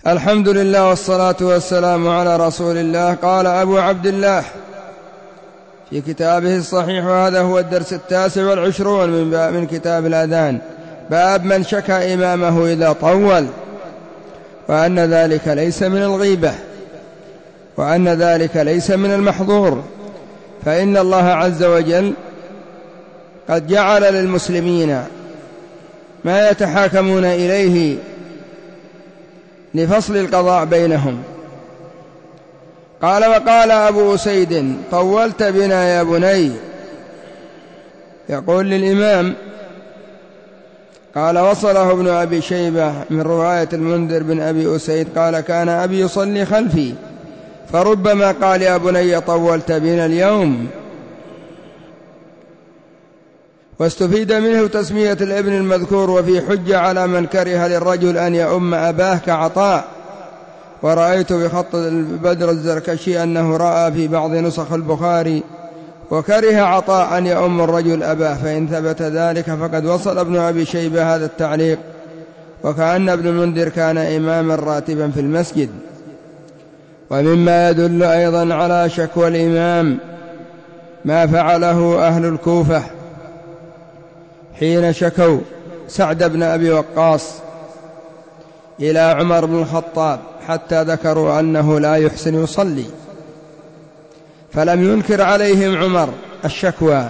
الحمد لله والصلاة والسلام على رسول الله. قال أبو عبد الله في كتابه الصحيح، وهذا هو الدرس 29 من كتاب الأذان، باب من شكى إمامه إذا طول، وأن ذلك ليس من الغيبة، وأن ذلك ليس من المحظور، فإن الله عز وجل قد جعل للمسلمين ما يتحاكمون إليه لفصل القضاء بينهم. قال: وقال أبو أسيد: طولت بنا يا بني. يقول للإمام. قال: وصله ابن أبي شيبة من رواية المنذر بن أبي أسيد قال: كان أبي يصلي خلفي، فربما قال: يا بني طولت بنا اليوم. واستفيد منه تسمية الابن المذكور، وفي حجة على من كره للرجل أن يؤم أباه كعطاء. ورأيت بخط بدر الزركشي أنه رأى في بعض نسخ البخاري: وكره عطاء أن يؤم الرجل أباه، فإن ثبت ذلك فقد وصل ابن أبي شيبة هذا التعليق، وكأن ابن المنذر كان إماما راتبا في المسجد. ومما يدل أيضا على شكوى الإمام ما فعله أهل الكوفة حين شكوا سعد بن أبي وقاص إلى عمر بن الخطاب، حتى ذكروا أنه لا يحسن يصلي، فلم ينكر عليهم عمر الشكوى،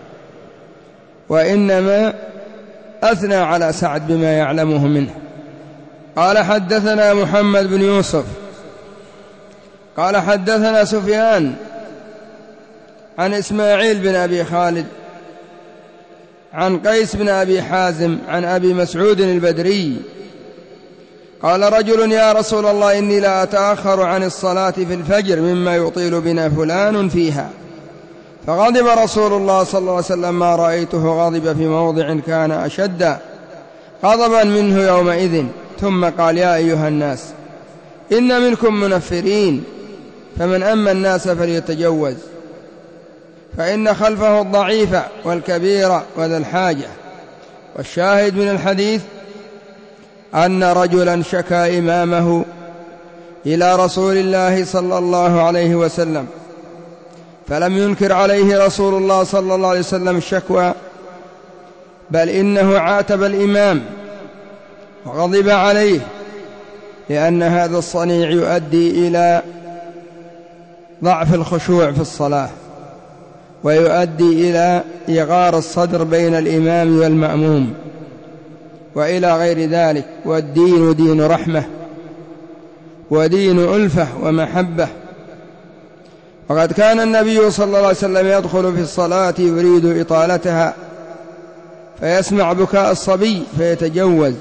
وإنما أثنى على سعد بما يعلمه منه. قال: حدثنا محمد بن يوسف قال: حدثنا سفيان عن إسماعيل بن أبي خالد عن قيس بن أبي حازم عن أبي مسعود البدري قال: رجل: يا رسول الله، إني لا أتأخر عن الصلاة في الفجر مما يطيل بنا فلان فيها. فغضب رسول الله صلى الله عليه وسلم ما رأيته غضب في موضع كان أشد غضبا منه يومئذ، ثم قال: يا أيها الناس، إن منكم منفرين، فمن أما الناس فليتجوز، فإن خلفه الضعيف والكبير وذا الحاجة. والشاهد من الحديث أن رجلا شكى إمامه إلى رسول الله صلى الله عليه وسلم، فلم ينكر عليه رسول الله صلى الله عليه وسلم الشكوى، بل إنه عاتب الإمام وغضب عليه، لأن هذا الصنيع يؤدي إلى ضعف الخشوع في الصلاة، ويؤدي إلى إغار الصدر بين الإمام والمأموم، وإلى غير ذلك. والدين دين رحمة، ودين ألفة ومحبة. وقد كان النبي صلى الله عليه وسلم يدخل في الصلاة يريد إطالتها، فيسمع بكاء الصبي فيتجوز.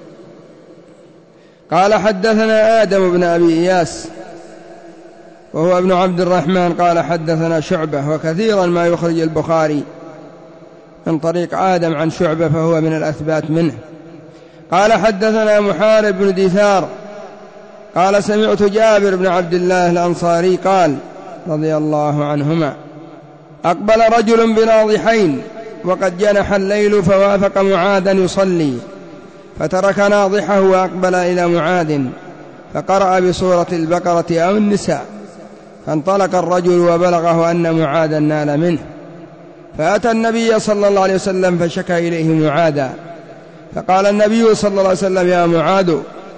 قال: حدثنا آدم بن أبي إياس وهو ابن عبد الرحمن قال: حدثنا شعبة. وكثيرا ما يخرج البخاري من طريق آدم عن شعبة، فهو من الأثبات منه. قال: حدثنا محارب بن دثار قال: سمعت جابر بن عبد الله الأنصاري قال رضي الله عنهما: أقبل رجل بناضحين وقد جنح الليل، فوافق معاذا يصلي، فترك ناضحه وأقبل إلى معاذ، فقرأ بسورة البقرة أو النساء، فانطلق الرجل وبلغه أن معاذا نال منه، فأتى النبي صلى الله عليه وسلم فشكى إليه معاذا، فقال النبي صلى الله عليه وسلم: يا معاذ،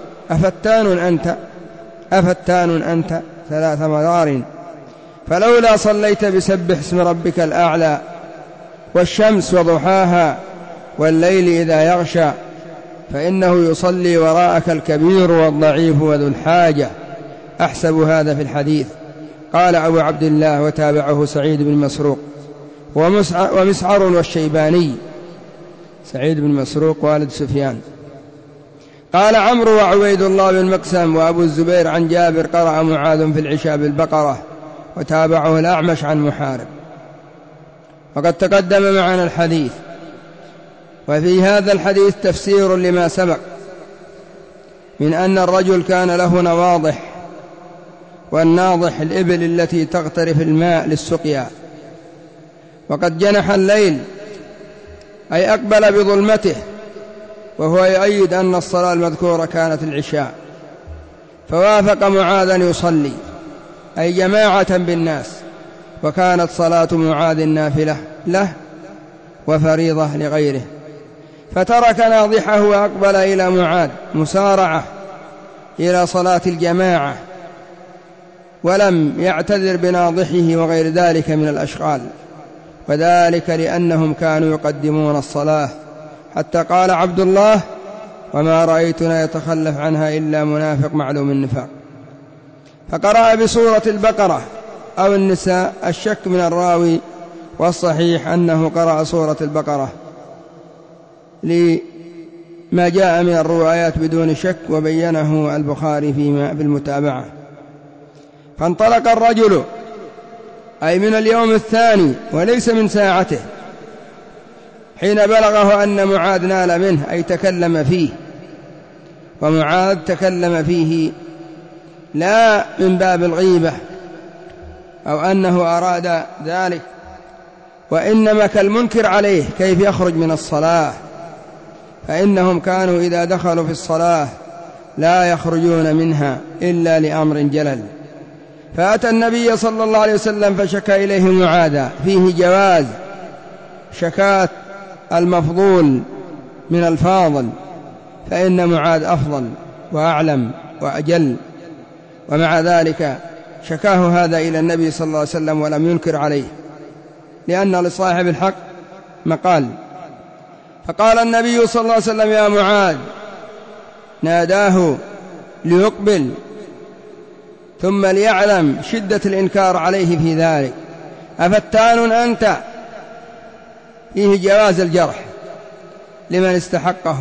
أفتان أنت 3 مرار، فلولا صليت بسبح اسم ربك الأعلى والشمس وضحاها والليل إذا يغشى، فإنه يصلي وراءك الكبير والضعيف وذو الحاجة. أحسب هذا في الحديث. قال أبو عبد الله: وتابعه سعيد بن مسروق ومسعر والشيباني. سعيد بن مسروق والد سفيان. قال عمرو وعبيد الله بن مقسم وأبو الزبير عن جابر: قرأ معاذ في العشاء بالبقرة، وتابعه الأعمش عن محارب. وقد تقدم معنا الحديث. وفي هذا الحديث تفسير لما سبق من أن الرجل كان له نواضح، والناضح الإبل التي تغترف الماء للسقيا، وقد جنح الليل أي أقبل بظلمته، وهو يؤيد أن الصلاة المذكورة كانت العشاء. فوافق معاذا يصلي، أي جماعة بالناس، وكانت صلاة معاذ نافلة له وفريضة لغيره، فترك ناضحه وأقبل إلى معاذ مسارعة إلى صلاة الجماعة، ولم يعتذر بناضحه وغير ذلك من الأشغال، وذلك لأنهم كانوا يقدمون الصلاة، حتى قال عبد الله: وما رأيتنا يتخلف عنها إلا منافق معلوم النفاق. فقرأ بسورة البقرة أو النساء، الشك من الراوي، والصحيح أنه قرأ سورة البقرة لما جاء من الروايات بدون شك، وبينه البخاري في المتابعة. فانطلق الرجل، أي من اليوم الثاني وليس من ساعته، حين بلغه أن معاذ نال منه، أي تكلم فيه، ومعاذ تكلم فيه لا من باب الغيبة أو أنه أراد ذلك، وإنما كالمنكر عليه كيف يخرج من الصلاة، فإنهم كانوا إذا دخلوا في الصلاة لا يخرجون منها إلا لأمر جلل. فأتى النبي صلى الله عليه وسلم فشكى إليه معاذا، فيه جواز شكاة المفضول من الفاضل، فإن معاذ أفضل وأعلم وأجل، ومع ذلك شكاه هذا إلى النبي صلى الله عليه وسلم ولم ينكر عليه، لأن لصاحب الحق مقال. فقال النبي صلى الله عليه وسلم: يا معاذ، ناداه ليقبل ثم ليعلم شدة الإنكار عليه في ذلك: أفتان أنت؟ فيه جواز الجرح لمن استحقه،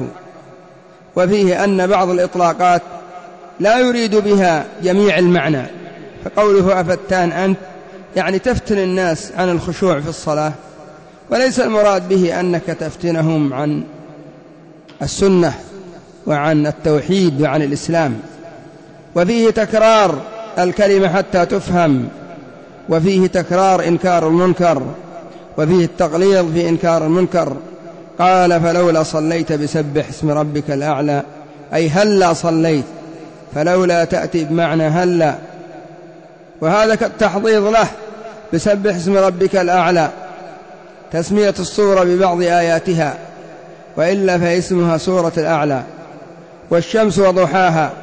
وفيه أن بعض الإطلاقات لا يريد بها جميع المعنى، فقوله أفتان أنت يعني تفتن الناس عن الخشوع في الصلاة، وليس المراد به أنك تفتنهم عن السنة وعن التوحيد وعن الإسلام. وفيه تكرار الكلمة حتى تفهم، وفيه تكرار إنكار المنكر، وفيه التغليظ في إنكار المنكر. قال: فلولا صليت بسبح اسم ربك الأعلى، أي هلا صليت، فلولا تأتي بمعنى هلا، وهذا كالتحضيض له بسبح اسم ربك الأعلى، تسمية السورة ببعض آياتها، وإلا فاسمها سورة الأعلى. والشمس وضحاها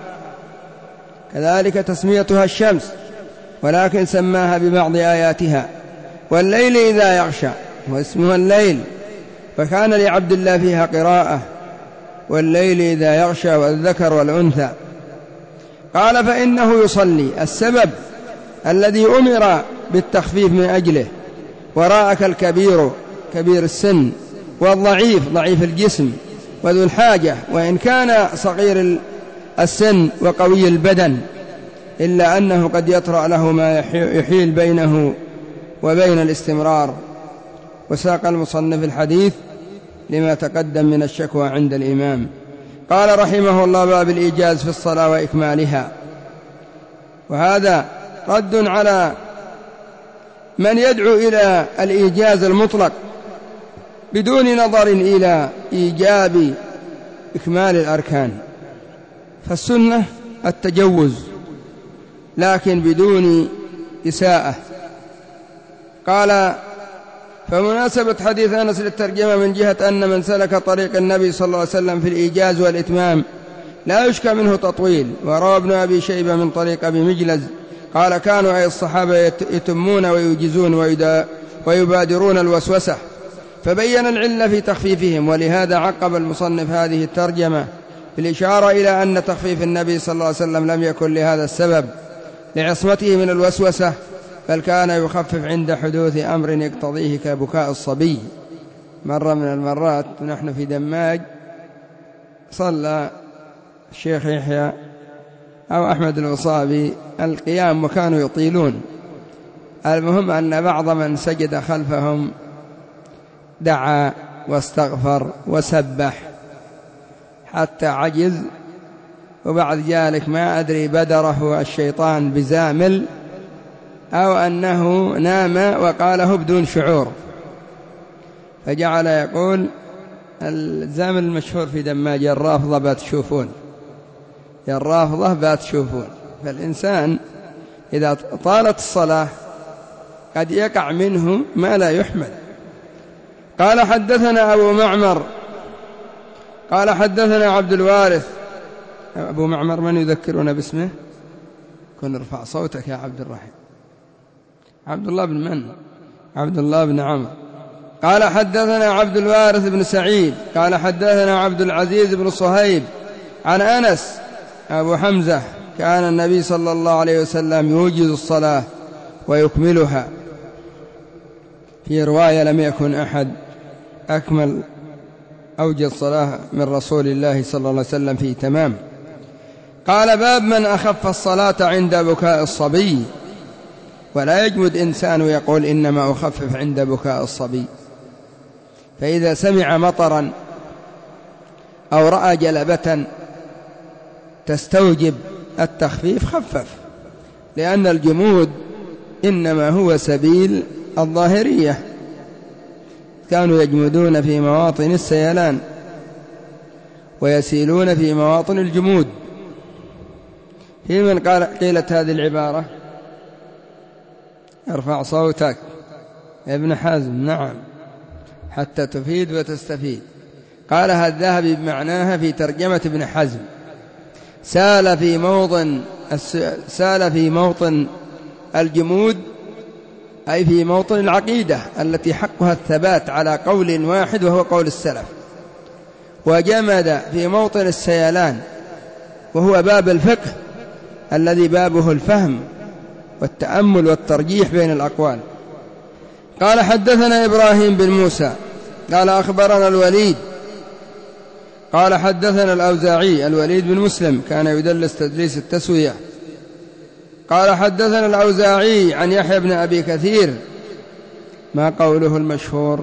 كذلك تسميتها الشمس، ولكن سماها ببعض آياتها. والليل إذا يغشى واسمها الليل، فكان لعبد الله فيها قراءة: والليل إذا يغشى، والذكر والأنثى. قال: فإنه يصلي، السبب الذي أمر بالتخفيف من أجله، وراءك الكبير كبير السن، والضعيف ضعيف الجسم، وذو الحاجة وإن كان صغير السن وقوي البدن، إلا أنه قد يطرأ له ما يحيل بينه وبين الاستمرار. وساق المصنف الحديث لما تقدم من الشكوى عند الإمام. قال رحمه الله: باب الإيجاز في الصلاة وإكمالها. وهذا رد على من يدعو إلى الإيجاز المطلق بدون نظر إلى إيجاب إكمال الأركان، فالسنة التجوز لكن بدون إساءة. قال: فمناسبة حديث أنس للترجمة من جهة أن من سلك طريق النبي صلى الله عليه وسلم في الإيجاز والإتمام لا يشكى منه تطويل. وروى ابن أبي شيبة من طريق أبي مجلز قال: كانوا أي الصحابة يتمون ويوجزون ويبادرون الوسوسة، فبين العلة في تخفيفهم. ولهذا عقب المصنف هذه الترجمة بالإشارة إلى أن تخفيف النبي صلى الله عليه وسلم لم يكن لهذا السبب، لعصمته من الوسوسة، بل كان يخفف عند حدوث أمر يقتضيه كبكاء الصبي. مرة من المرات نحن في دماج صلى الشيخ يحيى أو أحمد الوصابي القيام وكانوا يطيلون، المهم أن بعض من سجد خلفهم دعا واستغفر وسبح حتى عجز، وبعد ذلك ما أدري بدره الشيطان بزامل أو أنه نام وقاله بدون شعور، فجعل يقول: الزامل المشهور في دماج: الرافضة باتشوفون، الرافضة باتشوفون. فالإنسان إذا طالت الصلاة قد يقع منه ما لا يحمل. قال حدثنا أبو معمر قال حدثنا عبد الوارث. أبو معمر من يذكرنا باسمه؟ كن ارفع صوتك يا عبد الرحيم. عبد الله بن من؟ عبد الله بن عمرو. قال حدثنا عبد الوارث بن سعيد قال حدثنا عبد العزيز بن صهيب عن أنس أبو حمزة كان النبي صلى الله عليه وسلم يوجز الصلاة ويكملها. في رواية لم يكن أحد أكمل أوجز صلاة من رسول الله صلى الله عليه وسلم في تمام. قال باب من أخف الصلاة عند بكاء الصبي. ولا يجمد إنسان يقول إنما أخفف عند بكاء الصبي، فإذا سمع مطرا أو رأى جلبة تستوجب التخفيف خفف، لأن الجمود إنما هو سبيل الظاهرية، كانوا يجمدون في مواطن السيلان ويسيلون في مواطن الجمود. في من قيلت هذه العبارة؟ ارفع صوتك يا ابن حزم. نعم، حتى تفيد وتستفيد. قالها الذهبي بمعناها في ترجمة ابن حزم: سال في موطن الجمود، أي في موطن العقيدة التي حقها الثبات على قول واحد وهو قول السلف، وجمد في موطن السيلان وهو باب الفقه الذي بابه الفهم والتأمل والترجيح بين الأقوال. قال حدثنا إبراهيم بن موسى قال أخبرنا الوليد قال حدثنا الأوزاعي الوليد بن مسلم كان يدلس تدليس التسوية. قال حدثنا الأوزاعي عن يحيى بن أبي كثير. ما قوله المشهور؟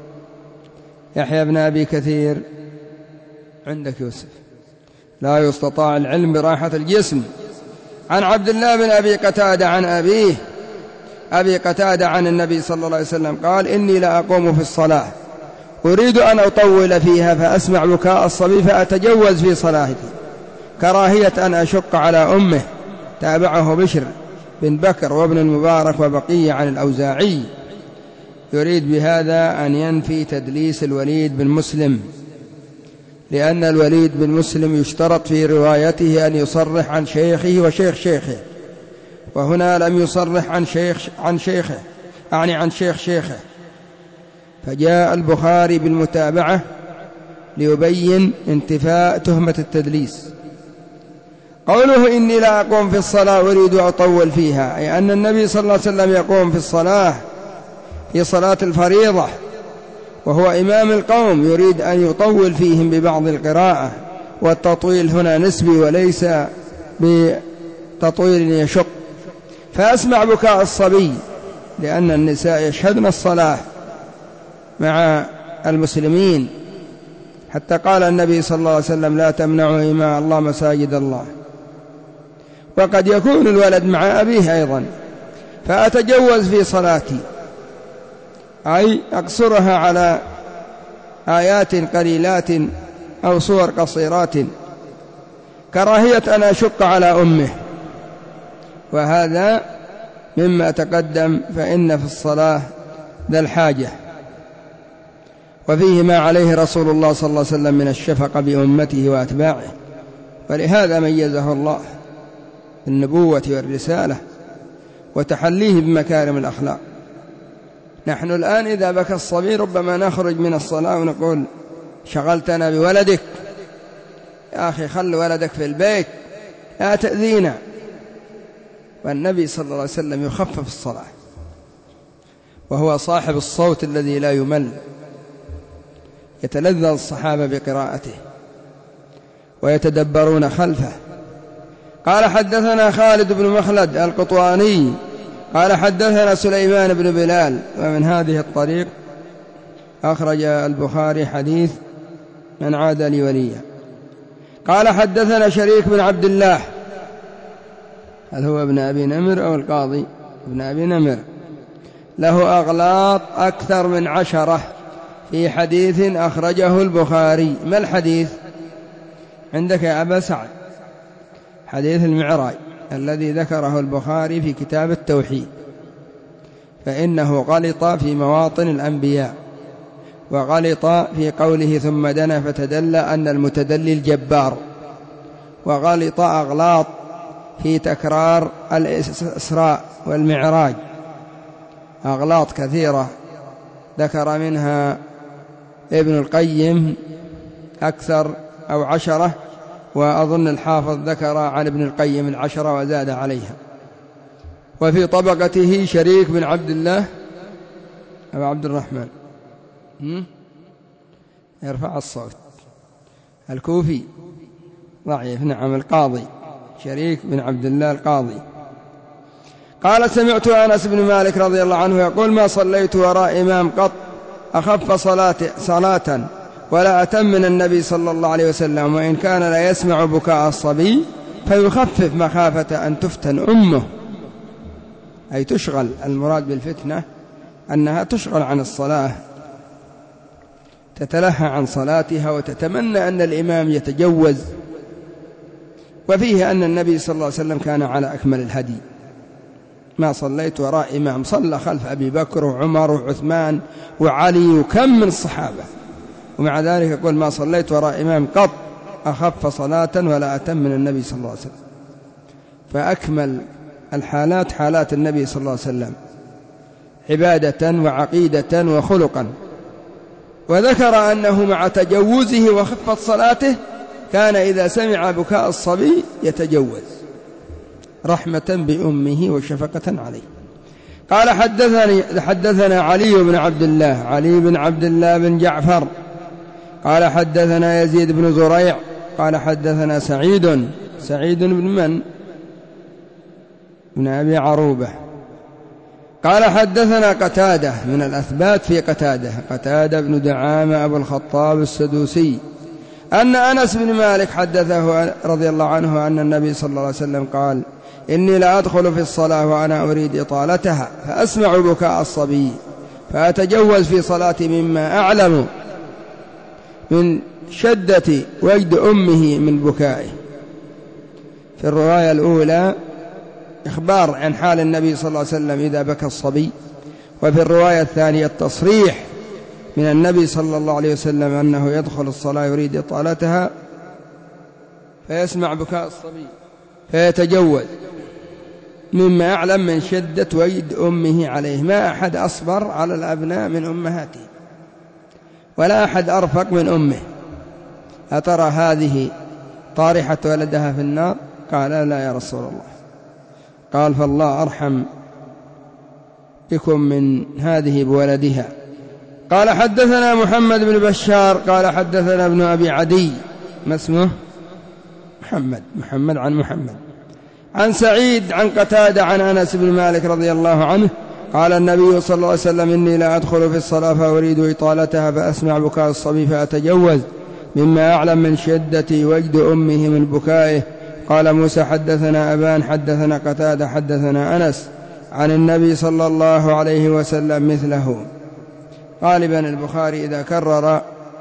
يحيى بن أبي كثير عندك يوسف: لا يستطاع العلم براحة الجسم. عن عبد الله بن أبي قتادة عن أبيه أبي قتادة عن النبي صلى الله عليه وسلم قال: إني لأقوم في الصلاة أريد أن أطول فيها فأسمع بكاء الصبي فأتجوز في صلاتي كراهية أن أشق على أمه. تابعه بشر بن بكر وابن المبارك وبقية عن الأوزاعي. يريد بهذا أن ينفي تدليس الوليد بن مسلم، لأن الوليد بن مسلم يشترط في روايته أن يصرح عن شيخه وشيخ شيخه، وهنا لم يصرح عن شيخه، يعني عن شيخ شيخه، فجاء البخاري بالمتابعة ليبين انتفاء تهمة التدليس. قوله إني لا أقوم في الصلاة أريد أطول فيها، أي أن النبي صلى الله عليه وسلم يقوم في الصلاة في صلاة الفريضة وهو إمام القوم، يريد أن يطول فيهم ببعض القراءة، والتطويل هنا نسبي وليس بتطويل يشق. فأسمع بكاء الصبي لأن النساء يشهدن الصلاة مع المسلمين، حتى قال النبي صلى الله عليه وسلم: لا تمنعوا إماء الله مساجد الله. وقد يكون الولد مع أبيه أيضا. فأتجوز في صلاتي، أي أقصرها على آيات قليلات أو صور قصيرات كراهية أن أشق على أمه. وهذا مما تقدم، فإن في الصلاة ذا الحاجة، وفيه ما عليه رسول الله صلى الله عليه وسلم من الشفقة بأمته وأتباعه، ولهذا ميزه الله بالنبوة والرسالة وتحليه بمكارم الأخلاق. نحن الآن إذا بكى الصبي ربما نخرج من الصلاة ونقول: شغلتنا بولدك يا أخي، خل ولدك في البيت لا تأذينا. والنبي صلى الله عليه وسلم يخفف الصلاة، وهو صاحب الصوت الذي لا يمل، يتلذذ الصحابة بقراءته ويتدبرون خلفه. قال حدثنا خالد بن مخلد القطواني قال حدثنا سليمان بن بلال. ومن هذه الطريق أخرج البخاري حديث من عاد لي وليا. قال حدثنا شريك بن عبد الله، هل هو ابن أبي نمر أو القاضي؟ ابن أبي نمر، له أغلاط أكثر من 10 في حديث أخرجه البخاري. ما الحديث عندك يا أبا سعد؟ حديث المعراج. الذي ذكره البخاري في كتاب التوحيد، فإنه غلط في مواطن الأنبياء، وغلط في قوله ثم دنا فتدلى أن المتدلي الجبار، وغلط أغلاط في تكرار الإسراء والمعراج، أغلاط كثيرة ذكر منها ابن القيم أكثر أو 10، وأظن الحافظ ذكر عن ابن القيم 10 وزاد عليها. وفي طبقته شريك بن عبد الله أبو عبد الرحمن يرفع الصوت، الكوفي ضعيف، نعم، القاضي شريك بن عبد الله القاضي قال سمعت أنس بن مالك رضي الله عنه يقول ما صليت وراء إمام قط أخف صلاة ولا أتم من النبي صلى الله عليه وسلم، وإن كان لا يسمع بكاء الصبي فيخفف مخافة أن تفتن أمه، أي تشغل، المراد بالفتنة أنها تشغل عن الصلاة، تتلهى عن صلاتها وتتمنى أن الإمام يتجوز. وفيه أن النبي صلى الله عليه وسلم كان على أكمل الهدي، ما صليت وراء إمام، صلى خلف أبي بكر وعمر وعثمان وعلي وكم من الصحابة، ومع ذلك يقول ما صليت وراء إمام قط أخف صلاة ولا أتم من النبي صلى الله عليه وسلم. فأكمل الحالات حالات النبي صلى الله عليه وسلم عبادة وعقيدة وخلقا. وذكر أنه مع تجوزه وخفة صلاته كان إذا سمع بكاء الصبي يتجوز رحمة بأمه وشفقة عليه. قال حدثنا علي بن عبد الله بن جعفر قال حدثنا يزيد بن زريع قال حدثنا سعيد بن من؟ بن أبي عروبة قال حدثنا قتادة، من الأثبات في قتادة بن دعامة أبو الخطاب السدوسي، أن أنس بن مالك حدثه رضي الله عنه أن النبي صلى الله عليه وسلم قال إني لا أدخل في الصلاة وأنا أريد إطالتها فأسمع بكاء الصبي فأتجوز في صلاتي مما أعلم من شدة وجد أمه من بكائه. في الرواية الأولى إخبار عن حال النبي صلى الله عليه وسلم إذا بكى الصبي، وفي الرواية الثانية التصريح من النبي صلى الله عليه وسلم أنه يدخل الصلاة يريد إطالتها فيسمع بكاء الصبي فيتجوز مما أعلم من شدة وجد أمه عليه. ما أحد أصبر على الأبناء من أمهاته، ولا أحد أرفق من أمه. أترى هذه طارحة ولدها في النار؟ قال لا يا رسول الله. قال فالله أرحم بكم من هذه بولدها. قال حدثنا محمد بن بشار قال حدثنا ابن أبي عدي، ما اسمه؟ محمد عن محمد عن سعيد عن قتادة عن أنس بن مالك رضي الله عنه قال النبي صلى الله عليه وسلم إني لا أدخل في الصلاة فأريد إطالتها فأسمع بكاء الصبي فأتجوز مما أعلم من شدة وجد أمه من بكائه. قال موسى حدثنا أبان حدثنا قتادة حدثنا أنس عن النبي صلى الله عليه وسلم مثله. غالبا البخاري إذا كرر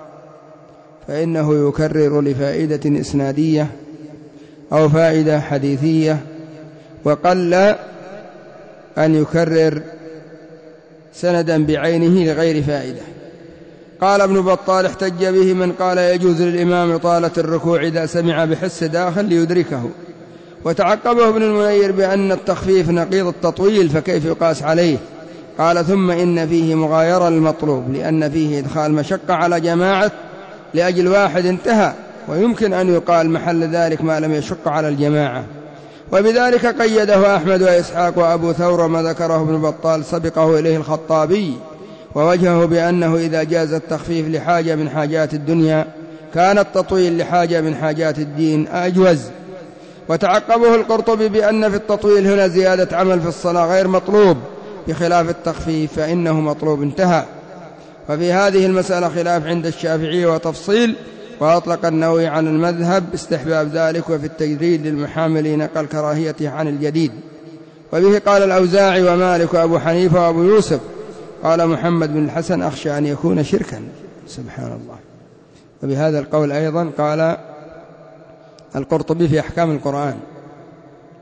فإنه يكرر لفائدة إسنادية أو فائدة حديثية، وقل أن يكرر سندا بعينه لغير فائدة. قال ابن بطال احتج به من قال يجوز للإمام إطالة الركوع إذا سمع بحس داخل ليدركه، وتعقبه ابن المنير بأن التخفيف نقيض التطويل فكيف يقاس عليه. قال ثم إن فيه مغايرة المطلوب لأن فيه إدخال مشقة على جماعة لأجل واحد انتهى، ويمكن أن يقال محل ذلك ما لم يشق على الجماعة. وبذلك قيده أحمد وإسحاق وأبو ثور، وما ذكره ابن بطال سبقه إليه الخطابي، ووجهه بأنه إذا جاز التخفيف لحاجة من حاجات الدنيا كان التطويل لحاجة من حاجات الدين أجوز. وتعقبه القرطبي بأن في التطويل هنا زيادة عمل في الصلاة غير مطلوب بخلاف التخفيف فإنه مطلوب انتهى. وفي هذه المسألة خلاف عند الشافعي وتفصيل، وأطلق النووي عن المذهب استحباب ذلك، وفي التجريد للمحامل نقل كراهيته عن الجديد. وبه قال الأوزاعي ومالك وأبو حنيفة وأبو يوسف. قال محمد بن الحسن أخشى أن يكون شركا، سبحان الله. وبهذا القول أيضا قال القرطبي في أحكام القرآن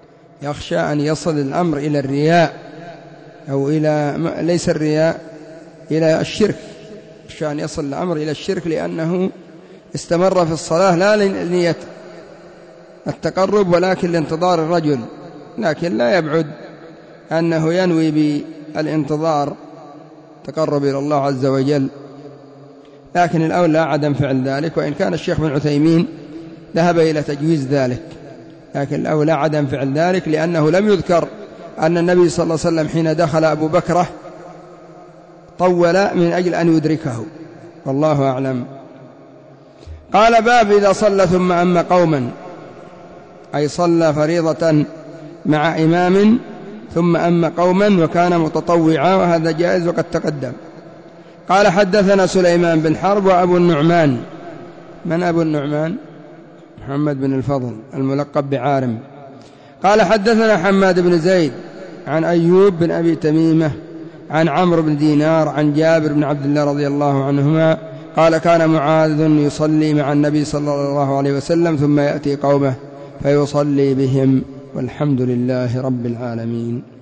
يخشى أن يصل الأمر إلى الرياء أو إلى ليس الرياء، إلى الشرك، يخشى أن يصل الأمر إلى الشرك لأنه استمر في الصلاة لا لنية التقرب ولكن لانتظار الرجل، لكن لا يبعد أنه ينوي بالانتظار تقرب إلى الله عز وجل، لكن الأولى عدم فعل ذلك، وإن كان الشيخ بن عثيمين ذهب إلى تجويز ذلك، لكن الأولى عدم فعل ذلك، لأنه لم يذكر أن النبي صلى الله عليه وسلم حين دخل أبو بكر طول من أجل أن يدركه، والله أعلم. قال باب إذا صلى ثم أم قوما، أي صلى فريضة مع إمام ثم أم قوما وكان متطوعا، وهذا جائز وقد تقدم. قال حدثنا سليمان بن حرب وأبو النعمان. من أبو النعمان؟ محمد بن الفضل الملقب بعارم. قال حدثنا حماد بن زيد عن أيوب بن أبي تميمة عن عمرو بن دينار عن جابر بن عبد الله رضي الله عنهما قال كان معاذ يصلي مع النبي صلى الله عليه وسلم ثم يأتي قومه فيصلي بهم، والحمد لله رب العالمين.